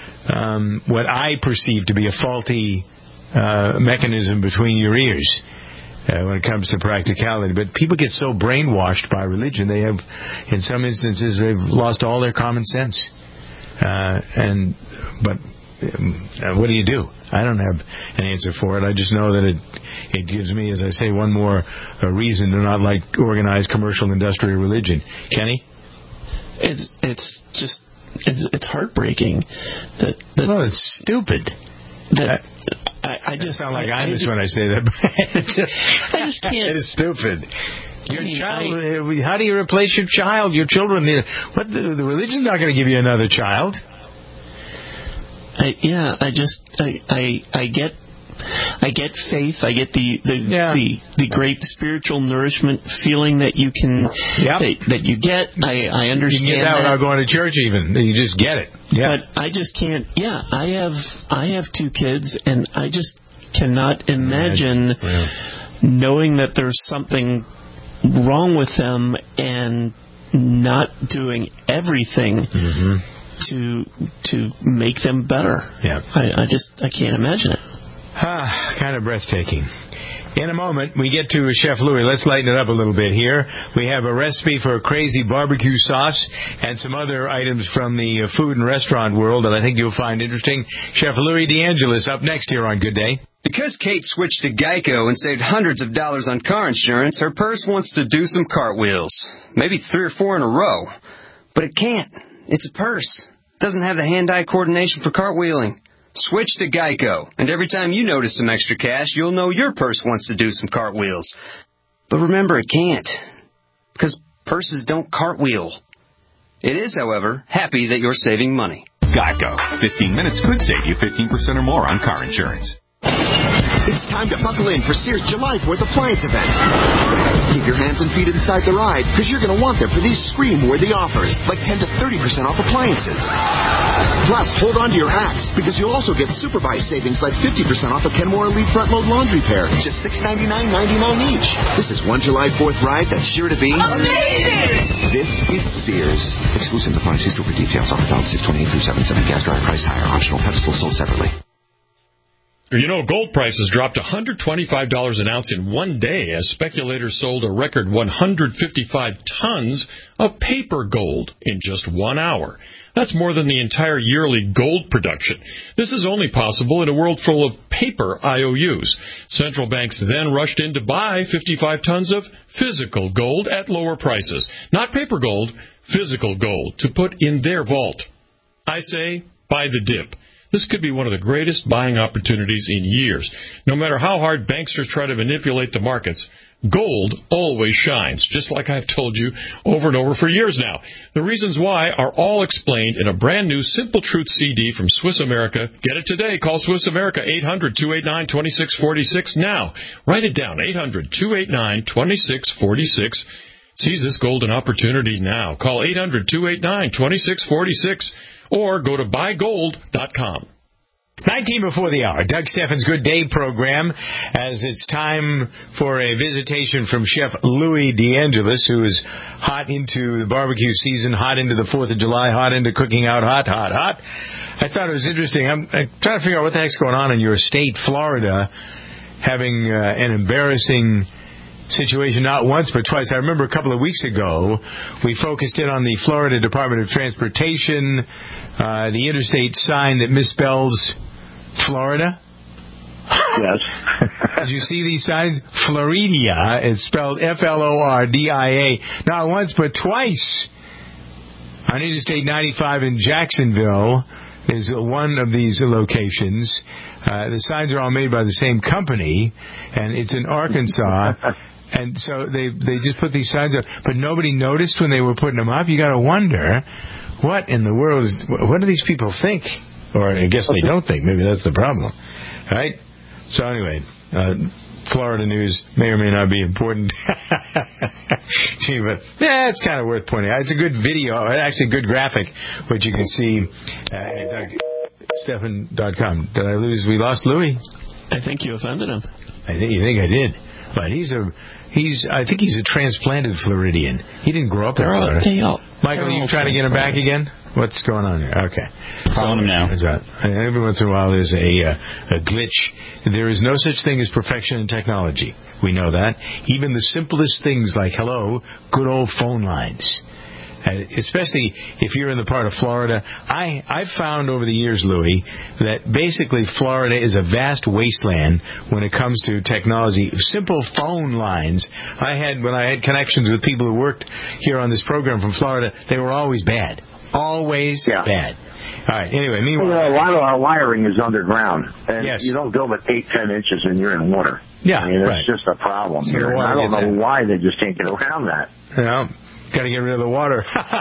um, what I perceive to be a faulty, uh, mechanism between your ears. Uh, when it comes to practicality. But people get so brainwashed by religion, they have, in some instances, they've lost all their common sense. Uh, and, but, um, uh, what do you do? I don't have an answer for it. I just know that it, it gives me, as I say, one more uh, reason to not like organized commercial industrial religion. Kenny? It's, it's just, it's, it's heartbreaking that, that. Well, it's stupid. That, I, I just sound like I, I'm I just just, when I say that. just, I just can't. It is stupid. Your I mean, child. I, how do you replace your child? Your children. What the, the religion's not going to give you another child. I, yeah, I just I, I I get I get faith. I get the the, yeah. the the great spiritual nourishment feeling that you can yep. that, that you get. I, I understand you can get that, that without going to church. Even you just get it. Yeah. But I just can't. Yeah, I have I have two kids, and I just cannot imagine yeah. knowing that there's something wrong with them and not doing everything. Mm-hmm. to to make them better. Yeah. I, I just I can't imagine it. Ah, kind of breathtaking. In a moment, we get to Chef Louie. Let's lighten it up a little bit here. We have a recipe for a crazy barbecue sauce and some other items from the food and restaurant world that I think you'll find interesting. Chef Louie DeAngelis up next here on Good Day. Because Kate switched to Geico and saved hundreds of dollars on car insurance, her purse wants to do some cartwheels. Maybe three or four in a row. But it can't. It's a purse. It doesn't have the hand-eye coordination for cartwheeling. Switch to Geico, and every time you notice some extra cash, you'll know your purse wants to do some cartwheels. But remember, it can't, because purses don't cartwheel. It is, however, happy that you're saving money. Geico. fifteen minutes could save you fifteen percent or more on car insurance. It's time to buckle in for Sears July fourth appliance event. Keep your hands and feet inside the ride, because you're going to want them for these scream-worthy offers, like ten to thirty percent off appliances. Plus, hold on to your hats, because you'll also get Superbuy savings like fifty percent off a Kenmore Elite Front Load Laundry Pair, just six ninety-nine ninety-nine each. This is one July fourth ride that's sure to be amazing! This is Sears. Exclusive applies. See store for details. Offer valid six twenty-eight through seven seven. Gas dryer price higher. Optional pedestal sold separately. You know, gold prices dropped one hundred twenty-five dollars an ounce in one day as speculators sold a record one hundred fifty-five tons of paper gold in just one hour. That's more than the entire yearly gold production. This is only possible in a world full of paper I O Us. Central banks then rushed in to buy fifty-five tons of physical gold at lower prices. Not paper gold, physical gold, to put in their vault. I say, buy the dip. This could be one of the greatest buying opportunities in years. No matter how hard banksters try to manipulate the markets, gold always shines, just like I've told you over and over for years now. The reasons why are all explained in a brand new Simple Truth C D from Swiss America. Get it today. Call Swiss America, eight hundred two eight nine two six four six now. Write it down, eight hundred two eight nine two six four six. Seize this golden opportunity now. Call eight hundred two eight nine two six four six or go to buy gold dot com. nineteen before the hour, Doug Steffens' Good Day program, as it's time for a visitation from Chef Louis DeAngelis, who is hot into the barbecue season, hot into the fourth of July, hot into cooking out, hot, hot, hot. I thought it was interesting. I'm, I'm trying to figure out what the heck's going on in your state, Florida, having uh, an embarrassing situation not once but twice. I remember a couple of weeks ago we focused in on the Florida Department of Transportation, uh, the interstate sign that misspells Florida. Yes. Did you see these signs? Floridia. It's spelled F L O R D I A. Not once but twice. On Interstate ninety-five in Jacksonville is one of these locations. Uh, the signs are all made by the same company, and it's in Arkansas. And so they they just put these signs up, but nobody noticed when they were putting them up. You got to wonder, what in the world is, what do these people think? Or I guess they don't think. Maybe that's the problem, right? So anyway, uh, Florida news may or may not be important. Gee, but yeah, it's kind of worth pointing out. It's a good video, actually a good graphic, which you can see at Doug Steffen dot com. Did I lose? We lost Louis? I think you offended him. I think you think I did. But he's a he's I think he's a transplanted Floridian. He didn't grow up in Florida. All, Michael, are you trying to get him back again? What's going on here? Okay. Calling him now. Every once in a while there's a, uh, a glitch. There is no such thing as perfection in technology. We know that. Even the simplest things like, hello, good old phone lines. Uh, especially if you're in the part of Florida. I, I've found over the years, Louis, that basically Florida is a vast wasteland when it comes to technology. Simple phone lines. I had, when I had connections with people who worked here on this program from Florida, they were always bad. Always yeah. bad. All right. Anyway, meanwhile, well, a lot of our wiring is underground, and yes. you don't build it eight, ten inches, and you're in water. Yeah, I mean, it's right. just a problem here. And I don't know that. why they just can't get around that. Yeah. Got to get rid of the water.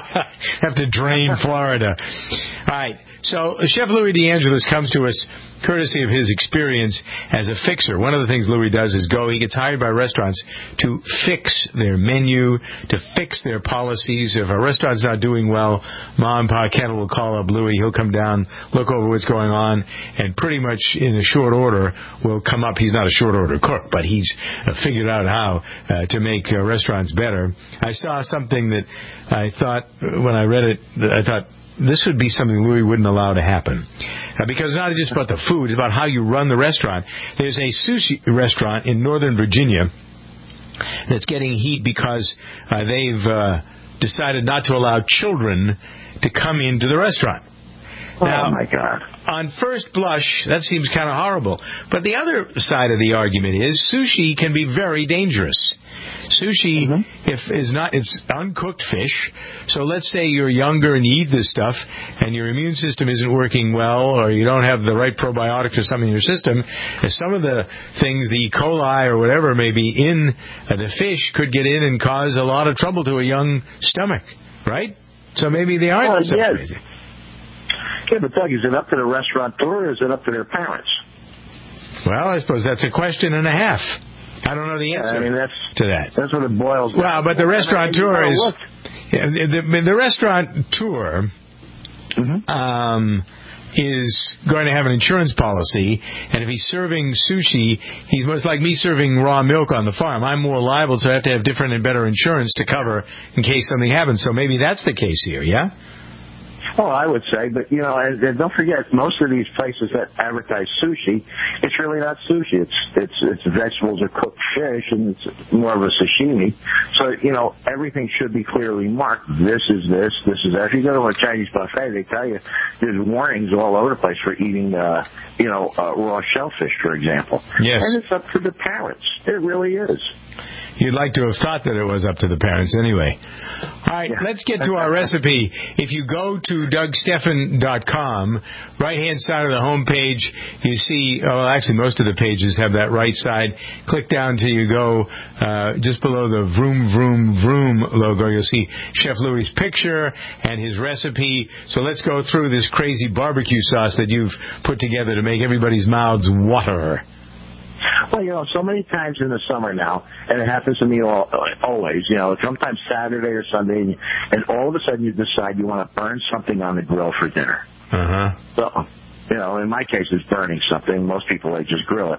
Have to drain Florida. All right. So Chef Louis DeAngelis comes to us courtesy of his experience as a fixer. One of the things Louis does is go, he gets hired by restaurants to fix their menu, to fix their policies. If a restaurant's not doing well, Ma and Pa Kettle will call up Louis. He'll come down, look over what's going on, and pretty much in a short order will come up. He's not a short order cook, but he's uh, figured out how uh, to make uh, restaurants better. I saw something that I thought, when I read it, I thought, this would be something Louis wouldn't allow to happen. Uh, because it's not just about the food, it's about how you run the restaurant. There's a sushi restaurant in Northern Virginia that's getting heat because uh, they've uh, decided not to allow children to come into the restaurant. Oh, now, my God. On first blush, that seems kind of horrible. But the other side of the argument is sushi can be very dangerous. Sushi mm-hmm. if is not it's uncooked fish. So let's say you're younger and you eat this stuff and your immune system isn't working well, or you don't have the right probiotics or something in your system. Some of the things, the E. coli or whatever may be in uh, the fish, could get in and cause a lot of trouble to a young stomach, right? So maybe they aren't well, so yes. crazy. Yeah, but Doug, is it up to the restaurateur or is it up to their parents? Well, I suppose that's a question and a half. I don't know the answer I mean, that's, to that. That's what it boils down. Well, but the restaurateur I mean, is yeah, the, the restaurateur mm-hmm. um, is going to have an insurance policy, and if he's serving sushi, he's most like me serving raw milk on the farm. I'm more liable, so I have to have different and better insurance to cover in case something happens. So maybe that's the case here, yeah? Oh, I would say, but you know, and, and don't forget, most of these places that advertise sushi, it's really not sushi. It's it's it's vegetables or cooked fish, and it's more of a sashimi. So you know, everything should be clearly marked. This is this. This is that. If you go to a Chinese buffet, they tell you there's warnings all over the place for eating, uh, you know, uh, raw shellfish, for example. Yes. And it's up to the parents. It really is. You'd like to have thought that it was up to the parents anyway. All right, let's get to our recipe. If you go to Doug Stephan dot com, right-hand side of the home page, you see, oh, well, actually, most of the pages have that right side. Click down till you go uh, just below the Vroom, Vroom, Vroom logo. You'll see Chef Louie's picture and his recipe. So let's go through this crazy barbecue sauce that you've put together to make everybody's mouths water. Well, you know, so many times in the summer now, and it happens to me all, always, you know, sometimes Saturday or Sunday, and, and all of a sudden you decide you want to burn something on the grill for dinner. Uh-huh. So, you know, in my case, it's burning something. Most people, they just grill it.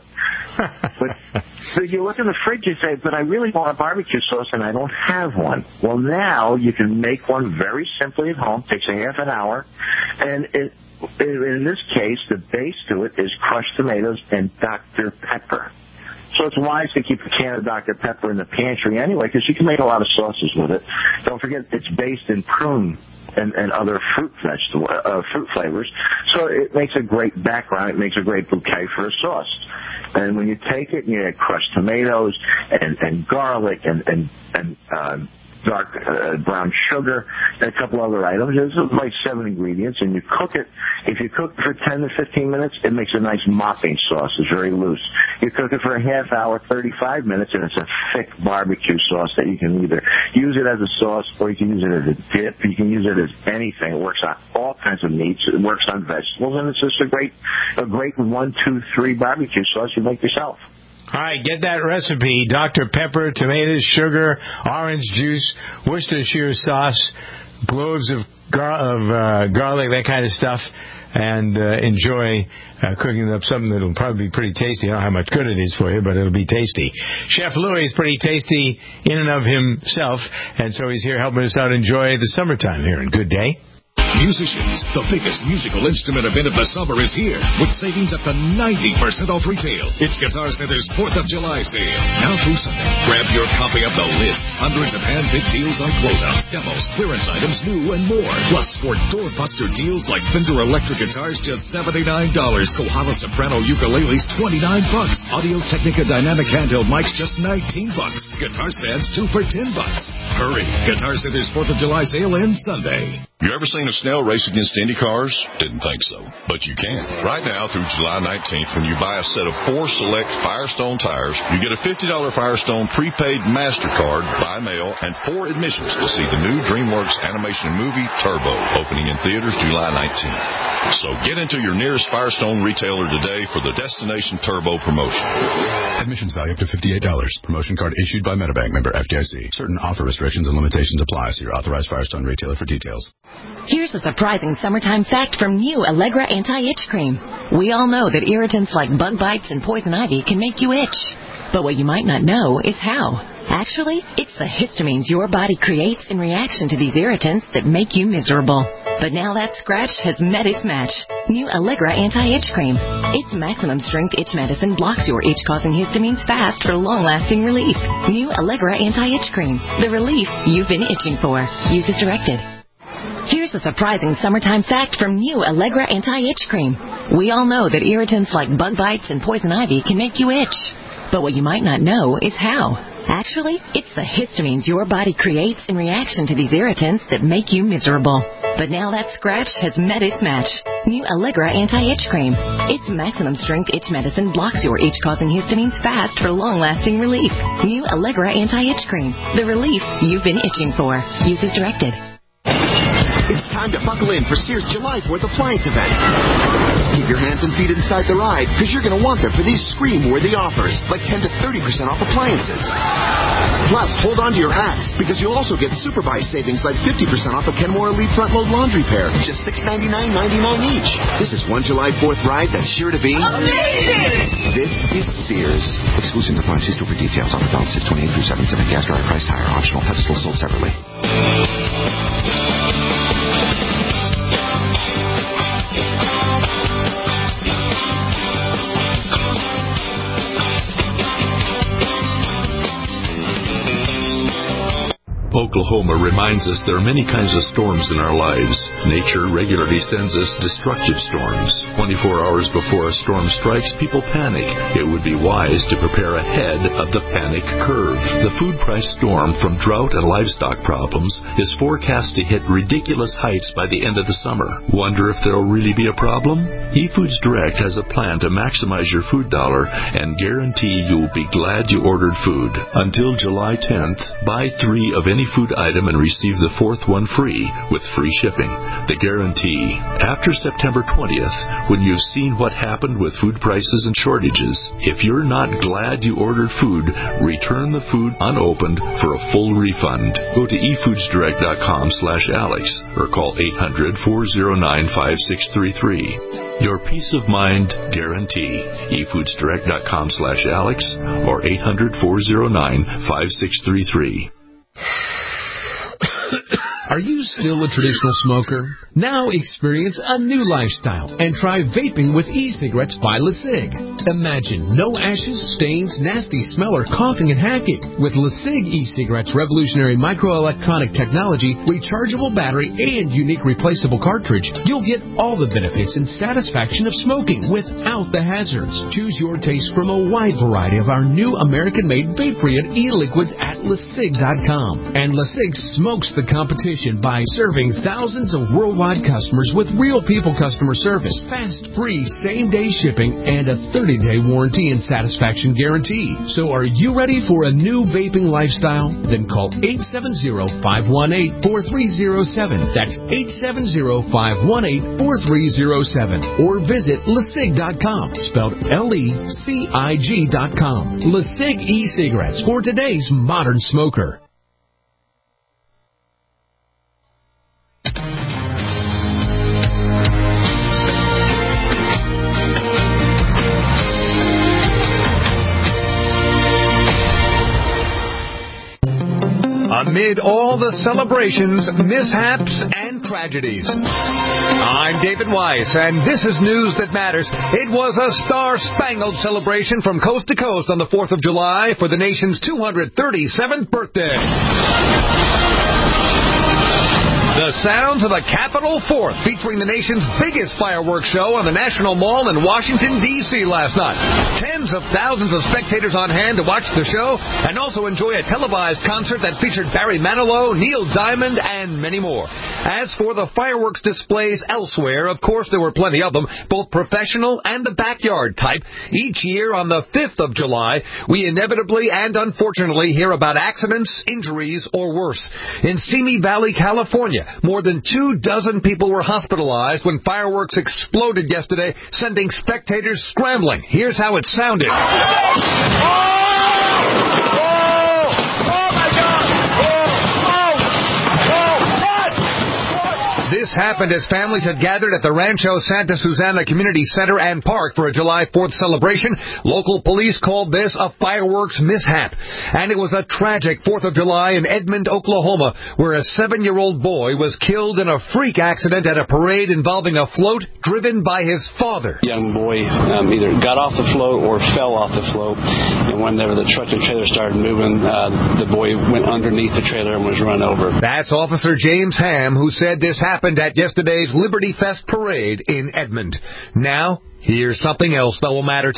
but, but you look in the fridge and say, but I really want a barbecue sauce, and I don't have one. Well, now you can make one very simply at home. It takes a half an hour, and it in this case, the base to it is crushed tomatoes and Doctor Pepper. So it's wise to keep a can of Doctor Pepper in the pantry anyway, because you can make a lot of sauces with it. Don't forget, it's based in prune and, and other fruit vegetable, uh, fruit flavors. So it makes a great background. It makes a great bouquet for a sauce. And when you take it, you add crushed tomatoes and, and garlic and, and, and uh, dark uh, brown sugar, and a couple other items. There's like seven ingredients, and you cook it. If you cook it for ten to fifteen minutes, it makes a nice mopping sauce. It's very loose. You cook it for a half hour, thirty-five minutes, and it's a thick barbecue sauce that you can either use it as a sauce or you can use it as a dip. You can use it as anything. It works on all kinds of meats. It works on vegetables, and it's just a great, a great one, two, three barbecue sauce you make yourself. All right, get that recipe. Doctor Pepper, tomatoes, sugar, orange juice, Worcestershire sauce, cloves of, gar- of uh, garlic, that kind of stuff, and uh, enjoy uh, cooking up something that'll probably be pretty tasty. I don't know how much good it is for you, but it'll be tasty. Chef Louie is pretty tasty in and of himself, and so he's here helping us out enjoy the summertime here. And good day. Musicians, the biggest musical instrument event of the summer is here, with savings up to ninety percent off retail. It's Guitar Center's fourth of July sale, now through Sunday. Grab your copy of The List. Hundreds of hand-picked deals on closeouts, demos, clearance items, new, and more. Plus, score doorbuster deals like Fender electric guitars just seventy-nine dollars. Kohala soprano ukuleles, twenty-nine bucks. Audio-Technica dynamic handheld mics, just nineteen bucks. Guitar stands, two for ten bucks. Hurry! Guitar Center's fourth of July sale ends Sunday. You ever seen a snail race against Indy cars? Didn't think so, but you can. Right now through July nineteenth, when you buy a set of four select Firestone tires, you get a fifty dollars Firestone prepaid MasterCard by mail and four admissions to see the new DreamWorks animation movie Turbo, opening in theaters July nineteenth. So get into your nearest Firestone retailer today for the Destination Turbo promotion. Admissions value up to fifty-eight dollars. Promotion card issued by Metabank, member F D I C. Certain offer restrictions and limitations apply. See your authorized Firestone retailer for details. Here's a surprising summertime fact from new Allegra Anti-Itch Cream. We all know that irritants like bug bites and poison ivy can make you itch. But what you might not know is how. Actually, it's the histamines your body creates in reaction to these irritants that make you miserable. But now that scratch has met its match. New Allegra Anti-Itch Cream. Its maximum strength itch medicine blocks your itch-causing histamines fast for long-lasting relief. New Allegra Anti-Itch Cream. The relief you've been itching for. Use as directed. Here's a surprising summertime fact from new Allegra Anti-Itch Cream. We all know that irritants like bug bites and poison ivy can make you itch. But what you might not know is how. Actually, it's the histamines your body creates in reaction to these irritants that make you miserable. But now that scratch has met its match. New Allegra Anti-Itch Cream. Its maximum strength itch medicine blocks your itch-causing histamines fast for long-lasting relief. New Allegra Anti-Itch Cream. The relief you've been itching for. Use as directed. It's time to buckle in for Sears July fourth appliance event. Keep your hands and feet inside the ride, because you're going to want them for these scream-worthy offers, like ten to thirty percent off appliances. Plus, hold on to your hats, because you'll also get super buy savings like fifty percent off a Kenmore Elite front load laundry pair, just six ninety-nine ninety-nine each. This is one July fourth ride that's sure to be amazing. This is Sears. Exclusions apply. See store for details. Offer valid six twenty-eight through seven seven. Gas dryer priced higher. Optional. Pedestal sold separately. Oklahoma reminds us there are many kinds of storms in our lives. Nature regularly sends us destructive storms. twenty-four hours before a storm strikes, people panic. It would be wise to prepare ahead of the panic curve. The food price storm from drought and livestock problems is forecast to hit ridiculous heights by the end of the summer. Wonder if there'll really be a problem? eFoods Direct has a plan to maximize your food dollar and guarantee you'll be glad you ordered food. Until July tenth, buy three of any food item and receive the fourth one free with free shipping. The guarantee. After September twentieth, when you've seen what happened with food prices and shortages, if you're not glad you ordered food, return the food unopened for a full refund. Go to efoodsdirect.com slash Alex or call eight hundred, four oh nine, five six three three. Your peace of mind guarantee. efoodsdirect.com slash Alex or eight hundred, four oh nine, five six three three. Are you still a traditional smoker? Now experience a new lifestyle and try vaping with e-cigarettes by LeSig. Imagine no ashes, stains, nasty smell, or coughing and hacking. With LeSig e-cigarettes' revolutionary microelectronic technology, rechargeable battery, and unique replaceable cartridge, you'll get all the benefits and satisfaction of smoking without the hazards. Choose your taste from a wide variety of our new American-made vape-free e-liquids at LeSig dot com. And LeSig smokes the competition by serving thousands of worldwide customers with real people customer service, fast, free, same-day shipping, and a thirty-day warranty and satisfaction guarantee. So are you ready for a new vaping lifestyle? Then call eight seven zero, five one eight, four three zero seven. That's eight seven zero, five one eight, four three zero seven. Or visit LeSig dot com, spelled L E C I G dot com. LeSig e-cigarettes for today's modern smoker. Amid all the celebrations, mishaps, and tragedies. I'm David Weiss, and this is News That Matters. It was a star-spangled celebration from coast to coast on the fourth of July for the nation's two hundred thirty-seventh birthday. The sounds of the Capitol fourth, featuring the nation's biggest fireworks show on the National Mall in Washington, D C last night. Tens of thousands of spectators on hand to watch the show and also enjoy a televised concert that featured Barry Manilow, Neil Diamond, and many more. As for the fireworks displays elsewhere, of course there were plenty of them, both professional and the backyard type. Each year on the fifth of July, we inevitably and unfortunately hear about accidents, injuries, or worse. In Simi Valley, California, more than two dozen people were hospitalized when fireworks exploded yesterday, sending spectators scrambling. Here's how it sounded. This happened as families had gathered at the Rancho Santa Susana Community Center and Park for a July fourth celebration. Local police called this a fireworks mishap. And it was a tragic fourth of July in Edmond, Oklahoma, where a seven-year-old boy was killed in a freak accident at a parade involving a float driven by his father. The young boy um, either got off the float or fell off the float. And whenever the truck and trailer started moving, uh, the boy went underneath the trailer and was run over. That's Officer James Ham, who said this happened at yesterday's Liberty Fest parade in Edmond. Now, here's something else that will matter to you.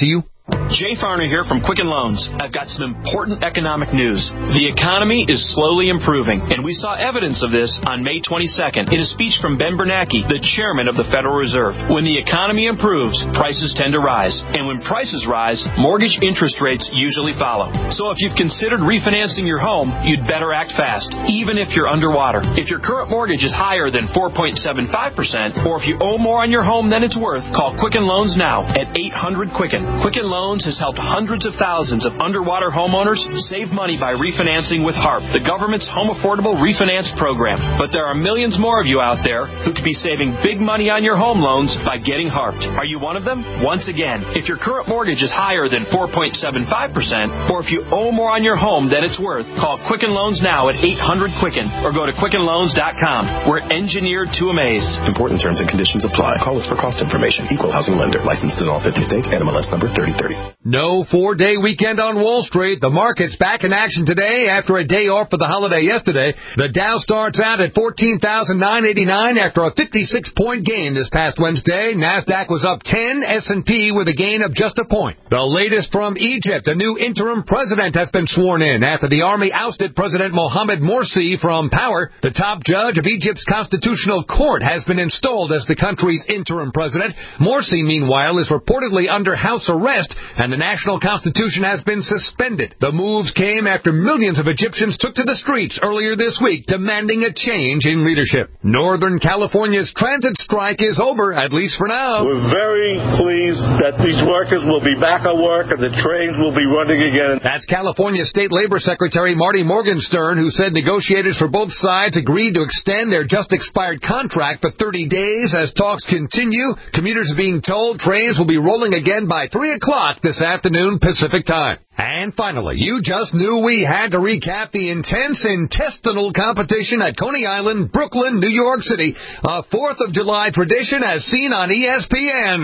Jay Farner here from Quicken Loans. I've got some important economic news. The economy is slowly improving, and we saw evidence of this on May twenty-second in a speech from Ben Bernanke, the chairman of the Federal Reserve. When the economy improves, prices tend to rise. And when prices rise, mortgage interest rates usually follow. So if you've considered refinancing your home, you'd better act fast, even if you're underwater. If your current mortgage is higher than four point seven five percent, or if you owe more on your home than it's worth, call Quicken Loans now at eight hundred Quicken. Quicken Loans has helped hundreds of thousands of underwater homeowners save money by refinancing with HARP, the government's home affordable refinance program. But there are millions more of you out there who could be saving big money on your home loans by getting HARPed. Are you one of them? Once again, if your current mortgage is higher than four point seven five percent, or if you owe more on your home than it's worth, call Quicken Loans now at eight hundred Quicken or go to quicken loans dot com. We're engineered to amaze. Important terms and conditions apply. Call us for cost information. Equal housing lender. Licensed in all fifty states. N M L S number thirty thirty. No four-day weekend on Wall Street. The market's back in action today after a day off for the holiday yesterday. The Dow starts out at fourteen thousand nine hundred eighty-nine after a fifty-six point gain this past Wednesday. NASDAQ was up ten, S and P with a gain of just a point. The latest from Egypt. A new interim president has been sworn in after the army ousted President Mohamed Morsi from power. The top judge of Egypt's constitutional court has been installed as the country's interim president. Morsi, meanwhile, is reportedly under house arrest, and the national constitution has been suspended. The moves came after millions of Egyptians took to the streets earlier this week demanding a change in leadership. Northern California's transit strike is over, at least for now. We're very pleased that these workers will be back at work and the trains will be running again. That's California State Labor Secretary Marty Morgenstern, who said negotiators for both sides agreed to extend their just-expired contract for thirty days as talks continue. Commuters are being told trains will be rolling again by three o'clock this afternoon Pacific time. And finally, you just knew we had to recap the intense intestinal competition at Coney Island, Brooklyn, New York City. A fourth of July tradition as seen on E S P N.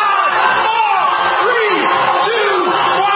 Three, two, one.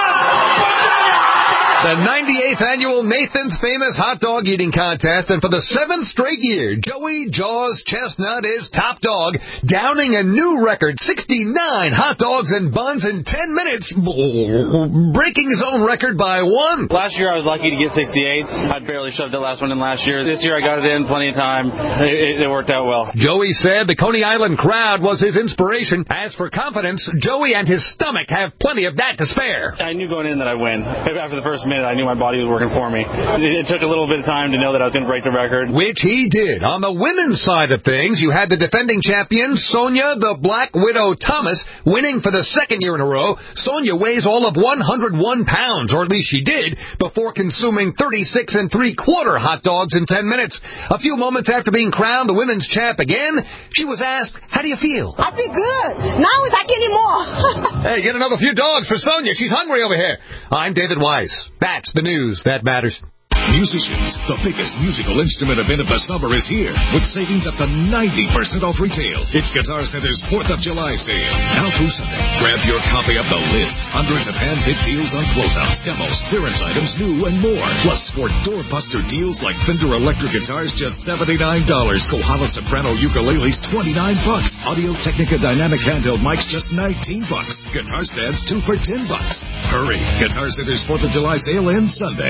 The ninety-eighth annual Nathan's Famous Hot Dog Eating Contest, and for the seventh straight year, Joey Jaws Chestnut is top dog, downing a new record, sixty-nine hot dogs and buns in ten minutes, breaking his own record by one. Last year I was lucky to get sixty-eight. I barely shoved the last one in last year. This year I got it in plenty of time. It, it, it worked out well. Joey said the Coney Island crowd was his inspiration. As for confidence, Joey and his stomach have plenty of that to spare. I knew going in that I'd win. After the first minute, I knew my body was working for me. It, it took a little bit of time to know that I was going to break the record. Which he did. On the women's side of things, you had the defending champion, Sonia the Black Widow Thomas, winning for the second year in a row. Sonia weighs all of one hundred one pounds, or at least she did, before consuming thirty-six and three-quarter hot dogs in ten minutes. A few moments after being crowned the women's champ again, she was asked, how do you feel? I feel good. Now it's like anymore. Hey, get another few dogs for Sonia. She's hungry over here. I'm David Weiss. That's the news that matters. Musicians, the biggest musical instrument event of the summer is here with savings up to ninety percent off retail. It's Guitar Center's fourth of July sale. Now through Sunday. Grab your copy of The List. Hundreds of hand-picked deals on closeouts, demos, clearance items, new and more. Plus, score doorbuster deals like Fender electric guitars just seventy-nine dollars. Kohala soprano ukuleles twenty-nine bucks. Audio-Technica dynamic handheld mics just nineteen bucks. Guitar stands two for ten bucks. Hurry. Guitar Center's fourth of July sale ends Sunday.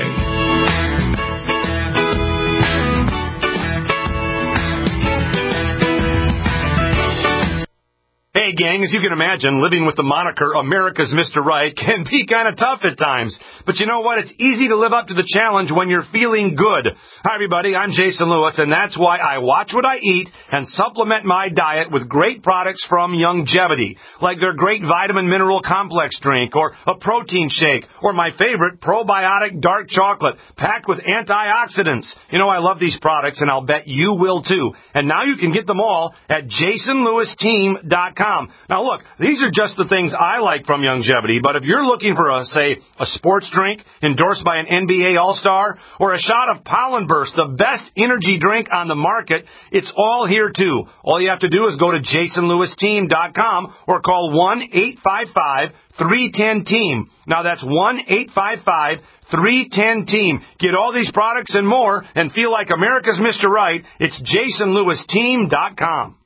Hey, gang, as you can imagine, living with the moniker America's Mister Right can be kind of tough at times. But you know what? It's easy to live up to the challenge when you're feeling good. Hi, everybody. I'm Jason Lewis, and that's why I watch what I eat and supplement my diet with great products from Youngevity, like their great vitamin mineral complex drink or a protein shake or my favorite probiotic dark chocolate packed with antioxidants. You know, I love these products, and I'll bet you will, too. And now you can get them all at jason lewis team dot com. Now, look, these are just the things I like from Youngevity, but if you're looking for, a, say, a sports drink endorsed by an N B A All-Star or a shot of Pollen Burst, the best energy drink on the market, it's all here, too. All you have to do is go to jason lewis team dot com or call one eight five five three one zero team. Now, that's one eight five five three one zero team. Get all these products and more and feel like America's Mister Right. It's jason lewis team dot com.